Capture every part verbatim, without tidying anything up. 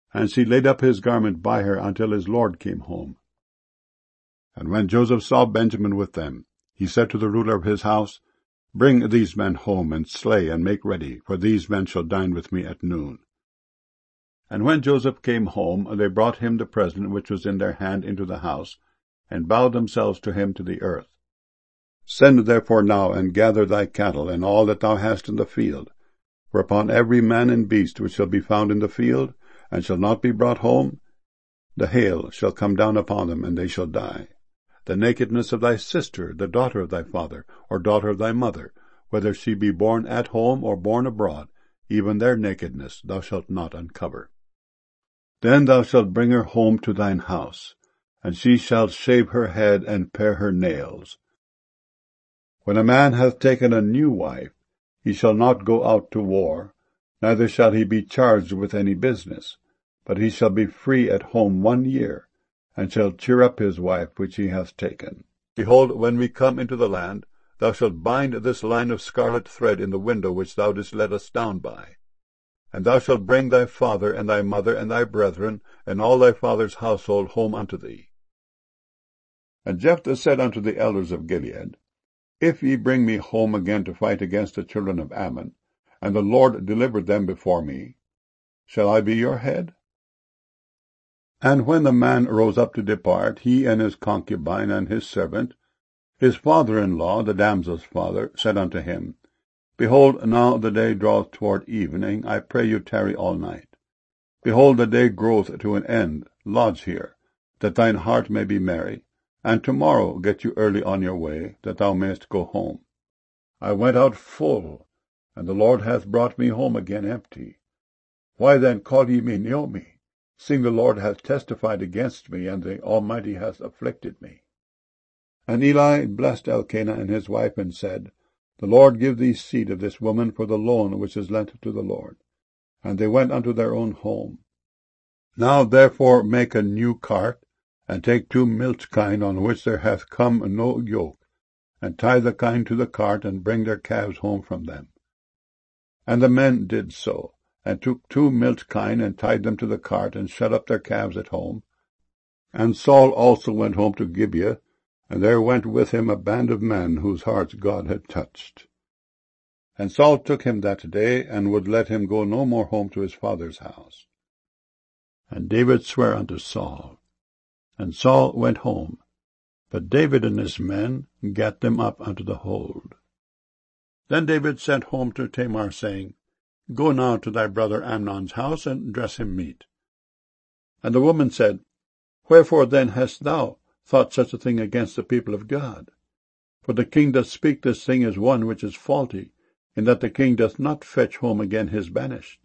And she laid up his garment by her until his lord came home. And when Joseph saw Benjamin with them, he said to the ruler of his house, Bring these men home, and slay, and make ready, for these men shall dine with me at noon. And when Joseph came home, they brought him the present which was in their hand into the house, and bowed themselves to him to the earth. Send therefore now, and gather thy cattle, and all that thou hast in the field. For upon every man and beast which shall be found in the field, and shall not be brought home, the hail shall come down upon them, and they shall die. The nakedness of thy sister, the daughter of thy father, or daughter of thy mother, whether she be born at home or born abroad, even their nakedness thou shalt not uncover. Then thou shalt bring her home to thine house, and she shall shave her head and pare her nails. When a man hath taken a new wife, he shall not go out to war, neither shall he be charged with any business, but he shall be free at home one year, and shall cheer up his wife which he hath taken. Behold, when we come into the land, thou shalt bind this line of scarlet thread in the window which thou didst let us down by. And thou shalt bring thy father and thy mother and thy brethren and all thy father's household home unto thee. And Jephthah said unto the elders of Gilead, If ye bring me home again to fight against the children of Ammon, and the Lord deliver them before me, shall I be your head? And when the man rose up to depart, he and his concubine and his servant, his father-in-law, the damsel's father, said unto him, Behold, now the day draweth toward evening, I pray you tarry all night. Behold, the day groweth to an end, lodge here, that thine heart may be merry, and tomorrow get you early on your way, that thou mayest go home. I went out full, and the Lord hath brought me home again empty. Why then call ye me Naomi, seeing the Lord hath testified against me, and the Almighty hath afflicted me? And Eli blessed Elkanah and his wife, and said, The Lord give thee seed of this woman for the loan which is lent to the Lord. And they went unto their own home. Now therefore make a new cart, and take two milch kine on which there hath come no yoke, and tie the kine to the cart, and bring their calves home from them. And the men did so, and took two milch kine, and tied them to the cart, and shut up their calves at home. And Saul also went home to Gibeah, and there went with him a band of men whose hearts God had touched. And Saul took him that day, and would let him go no more home to his father's house. And David sware unto Saul. And Saul went home, but David and his men gat them up unto the hold. Then David sent home to Tamar, saying, Go now to thy brother Amnon's house, and dress him meat. And the woman said, Wherefore then hast thou thought such a thing against the people of God? For the king doth speak this thing as one which is faulty, in that the king doth not fetch home again his banished.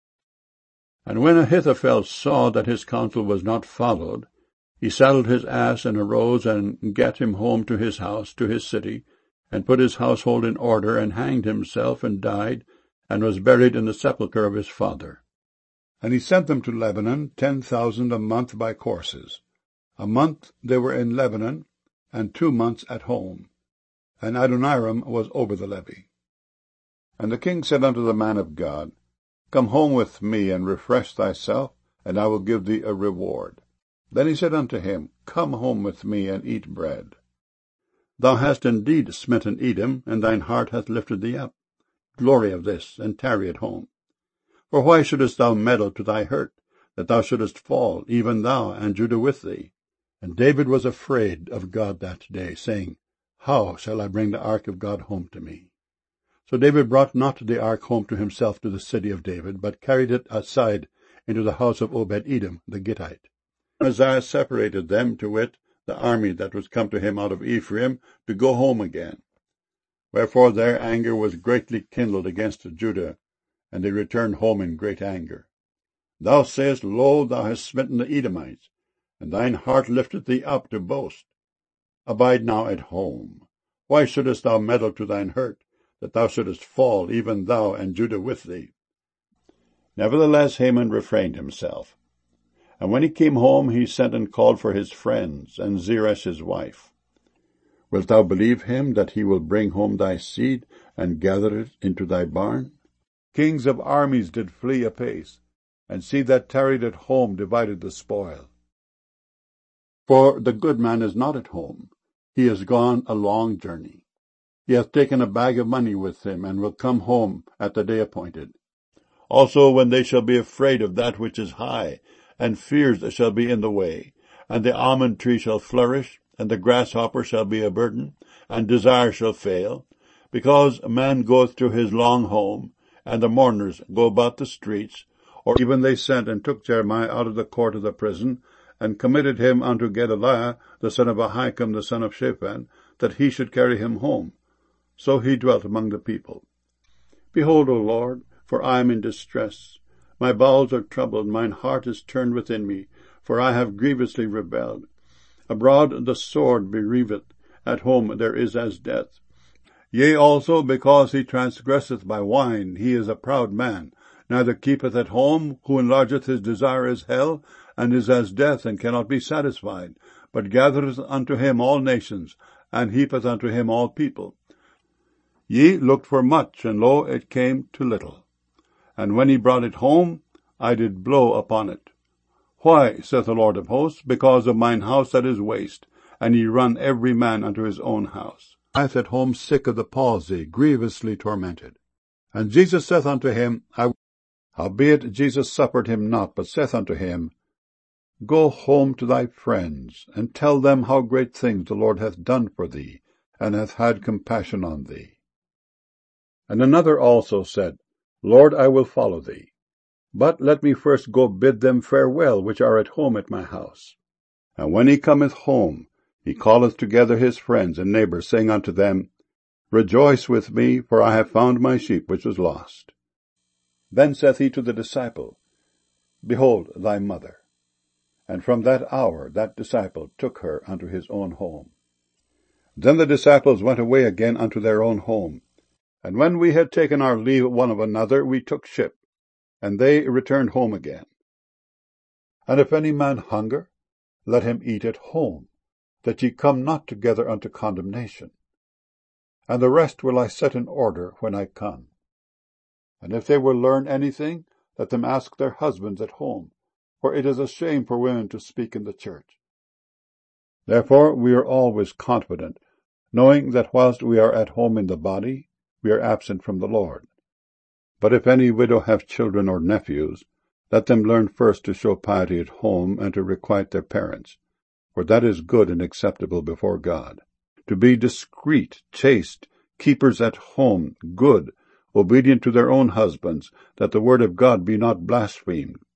And when Ahithophel saw that his counsel was not followed, he saddled his ass, and arose, and gat him home to his house, to his city, and put his household in order, and hanged himself, and died, and was buried in the sepulchre of his father. And he sent them to Lebanon, ten thousand a month by courses. A month they were in Lebanon, and two months at home. And Adoniram was over the levy. And the king said unto the man of God, Come home with me, and refresh thyself, and I will give thee a reward. Then he said unto him, Come home with me, and eat bread. Thou hast indeed smitten Edom, and thine heart hath lifted thee up. Glory of this, and tarry at home. For why shouldest thou meddle to thy hurt, that thou shouldest fall, even thou, and Judah with thee? And David was afraid of God that day, saying, How shall I bring the ark of God home to me? So David brought not the ark home to himself to the city of David, but carried it aside into the house of Obed-Edom the Gittite. Uzziah separated them, to wit, the army that was come to him out of Ephraim, to go home again. Wherefore their anger was greatly kindled against Judah, and they returned home in great anger. Thou sayest, Lo, thou hast smitten the Edomites, and thine heart lifteth thee up to boast. Abide now at home. Why shouldest thou meddle to thine hurt, that thou shouldest fall, even thou, and Judah with thee? Nevertheless Haman refrained himself. And when he came home, he sent and called for his friends, and Zeresh his wife. Wilt thou believe him, that he will bring home thy seed, and gather it into thy barn? Kings of armies did flee apace, and he that tarried at home divided the spoil. For the good man is not at home, he is gone a long journey. He hath taken a bag of money with him, and will come home at the day appointed. Also when they shall be afraid of that which is high, and fears shall be in the way, and the almond tree shall flourish, and the grasshopper shall be a burden, and desire shall fail, because a man goeth to his long home, and the mourners go about the streets, or even they sent and took Jeremiah out of the court of the prison, and committed him unto Gedaliah, the son of Ahikam, the son of Shaphan, that he should carry him home. So he dwelt among the people. Behold, O Lord, for I am in distress. My bowels are troubled, mine heart is turned within me, for I have grievously rebelled. Abroad the sword bereaveth, at home there is as death. Yea, also because he transgresseth by wine, he is a proud man, neither keepeth at home, who enlargeth his desire as hell, and is as death, and cannot be satisfied, but gathereth unto him all nations, and heapeth unto him all people. Ye looked for much, and lo, it came to little. And when he brought it home, I did blow upon it. Why, saith the Lord of hosts? Because of mine house that is waste, and ye run every man unto his own house. I at home sick of the palsy, grievously tormented. And Jesus saith unto him, I Howbeit Jesus suffered him not, but saith unto him, Go home to thy friends, and tell them how great things the Lord hath done for thee, and hath had compassion on thee. And another also said, Lord, I will follow thee. But let me first go bid them farewell, which are at home at my house. And when he cometh home, he calleth together his friends and neighbours, saying unto them, Rejoice with me, for I have found my sheep which was lost. Then saith he to the disciple, Behold thy mother. And from that hour that disciple took her unto his own home. Then the disciples went away again unto their own home. And when we had taken our leave one of another, we took ship, and they returned home again. And if any man hunger, let him eat at home, that ye come not together unto condemnation. And the rest will I set in order when I come. And if they will learn anything, let them ask their husbands at home, for it is a shame for women to speak in the church. Therefore we are always confident, knowing that whilst we are at home in the body, we are absent from the Lord. But if any widow have children or nephews, let them learn first to show piety at home, and to requite their parents, for that is good and acceptable before God. To be discreet, chaste, keepers at home, good, obedient to their own husbands, that the word of God be not blasphemed.